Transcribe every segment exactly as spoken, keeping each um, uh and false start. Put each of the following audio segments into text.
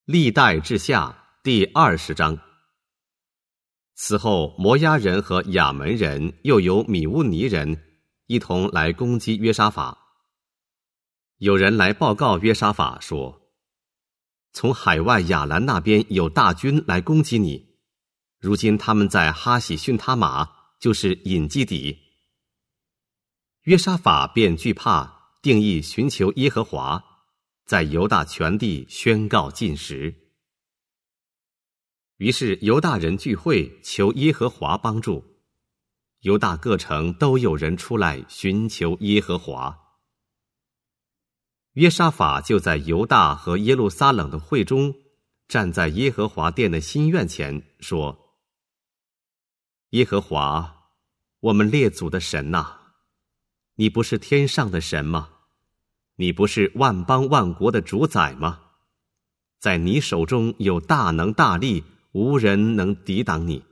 历代志下第二十章。此后，摩押人和亚门人又有米乌尼人一同来攻击约沙法。有人来报告约沙法说，从海外亚兰那边有大军来攻击你，如今他们在哈喜逊他玛，就是隐基底。约沙法便惧怕，定义寻求耶和华，在犹大全地宣告禁食。于是犹大人聚会，求耶和华帮助。犹大各城都有人出来寻求耶和华。约沙法就在犹大和耶路撒冷的会中，站在耶和华殿的新院前，说：耶和华，我们列祖的神哪，你不是天上的神吗？你不是万邦万国的主宰吗？在你手中有大能大力，无人能抵挡你。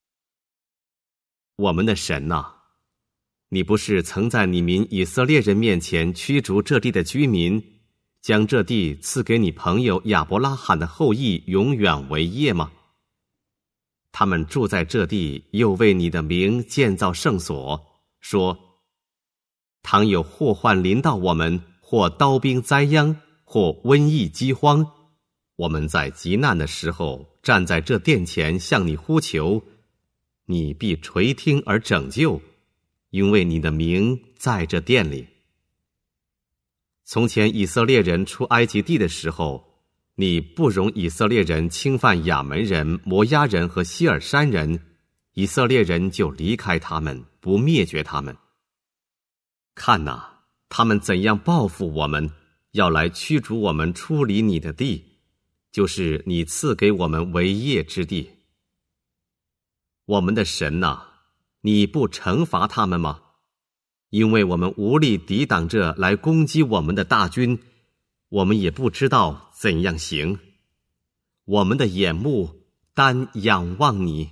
我们的神哪，你不是曾在你民以色列人面前驱逐这地的居民，将这地赐给你朋友亚伯拉罕的后裔永远为业吗？他们住在这地，又为你的名建造圣所，说：倘有祸患临到我们，或刀兵灾殃，或瘟疫饥荒，我们在极难的时候站在这殿前向你呼求，你必垂听而拯救，因为你的名在这殿里。从前以色列人出埃及地的时候，你不容以色列人侵犯亚门人、摩押人和希尔山人，以色列人就离开他们，不灭绝他们。看哪，他们怎样报复我们，要来驱逐我们出离你的地，就是你赐给我们为业之地。我们的神哪，你不惩罚他们吗？因为我们无力抵挡这来攻击我们的大军，我们也不知道怎样行。我们的眼目单仰望你。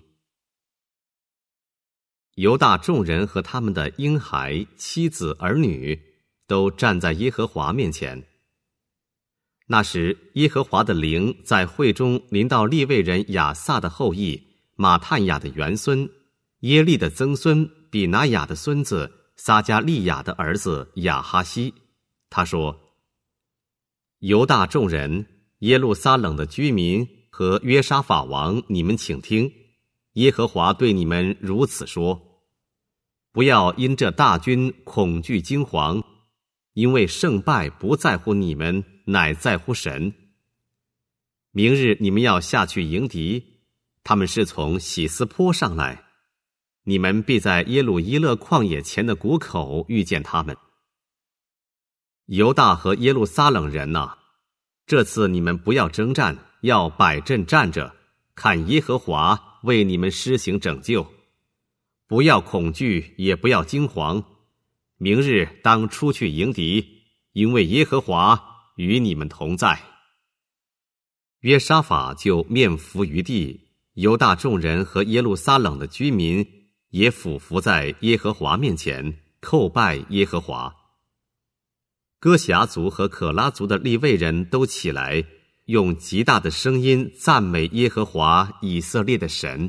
犹大众人和他们的婴孩、妻子、儿女都站在耶和华面前。那时耶和华的灵在会中临到利未人亚萨的后裔马探雅的元孙、耶利的曾孙、比拿雅的孙子、撒加利亚的儿子亚哈西。他说：犹大众人、耶路撒冷的居民和约沙法王，你们请听，耶和华对你们如此说：不要因这大军恐惧惊惶，因为胜败不在乎你们，乃在乎神。明日你们要下去迎敌，他们是从喜斯坡上来，你们必在耶鲁伊勒旷野前的谷口遇见他们。犹大和耶路撒冷人哪，这次你们不要征战，要摆阵站着，看耶和华为你们施行拯救。不要恐惧，也不要惊惶，明日当出去迎敌，因为耶和华与你们同在。约沙法就面伏于地，犹大众人和耶路撒冷的居民也俯伏在耶和华面前，叩拜耶和华。哥辖族和可拉族的利未人都起来，用极大的声音赞美耶和华以色列的神。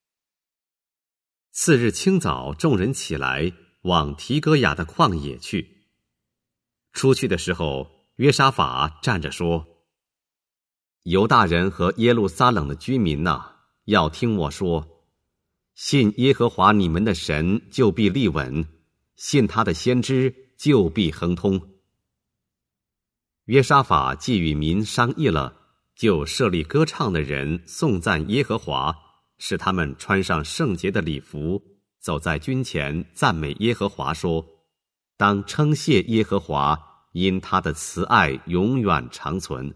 次日清早，众人起来往提哥雅的旷野去。出去的时候，约沙法站着说：犹大人和耶路撒冷的居民哪，要听我说，信耶和华你们的神，就必立稳；信他的先知，就必亨通。约沙法既与民商议了，就设立歌唱的人颂赞耶和华，使他们穿上圣洁的礼服，走在军前赞美耶和华，说：当称谢耶和华，因他的慈爱永远长存。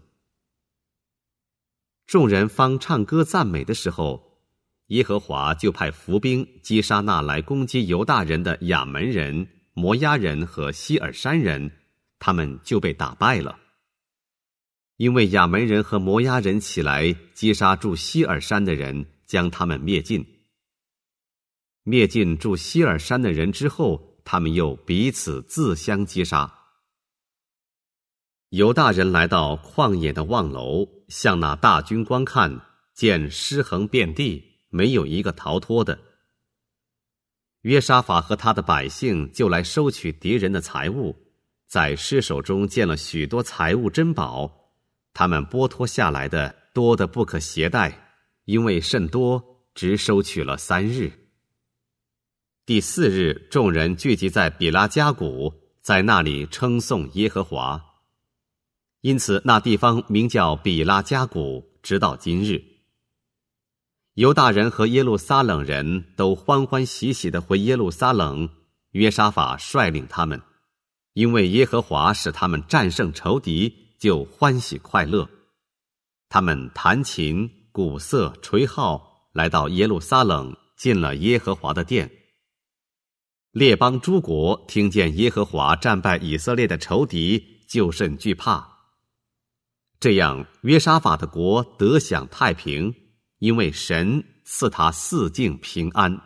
众人方唱歌赞美的时候，耶和华就派伏兵击杀那来攻击犹大人的亚门人、摩押人和希尔山人，他们就被打败了。因为亚门人和摩押人起来击杀住希尔山的人，将他们灭尽。灭尽住希尔山的人之后，他们又彼此自相击杀。 犹大人来到旷野的望楼，向那大军观看，见尸横遍地，没有一个逃脱的。约沙法和他的百姓就来收取敌人的财物，在尸首中见了许多财物珍宝，他们剥脱下来的多得不可携带，因为甚多，直收取了三日。第四日，众人聚集在比拉加谷，在那里称颂耶和华，因此那地方名叫比拉加谷，直到今日。犹大人和耶路撒冷人都欢欢喜喜地回耶路撒冷，约沙法率领他们，因为耶和华使他们战胜仇敌，就欢喜快乐。他们弹琴、鼓瑟、吹号，来到耶路撒冷，进了耶和华的殿。列邦诸国听见耶和华战败以色列的仇敌，就甚惧怕。这样，约沙法的国得享太平，因为神赐他四境平安。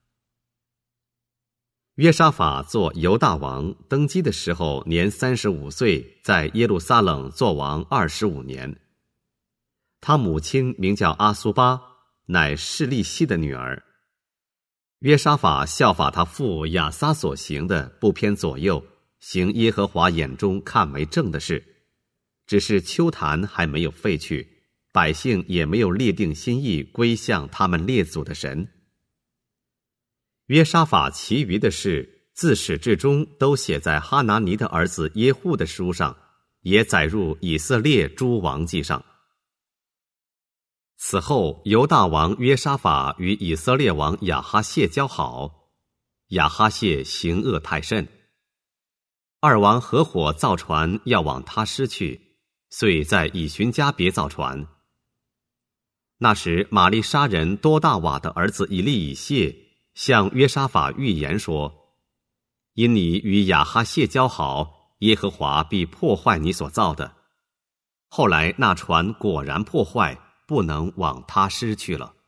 约沙法做犹大王，登基的时候年三十五岁，在耶路撒冷做王二十五年。他母亲名叫阿苏巴，乃示利希的女儿。约沙法效法他父亚撒所行的，不偏左右，行耶和华眼中看为正的事，只是丘坛还没有废去，百姓也没有立定心意归向他们列祖的神。约沙法其余的事，自始至终都写在哈拿尼的儿子耶户的书上，也载入以色列诸王记上。此后，犹大王约沙法与以色列王亚哈谢交好，亚哈谢行恶太甚，二王合伙造船要往他施去，遂在以寻家别造船。那时玛利沙人多大瓦的儿子以利以谢向约沙法预言说，因你与亚哈谢交好，耶和华必破坏你所造的。后来那船果然破坏，不能往他施去了。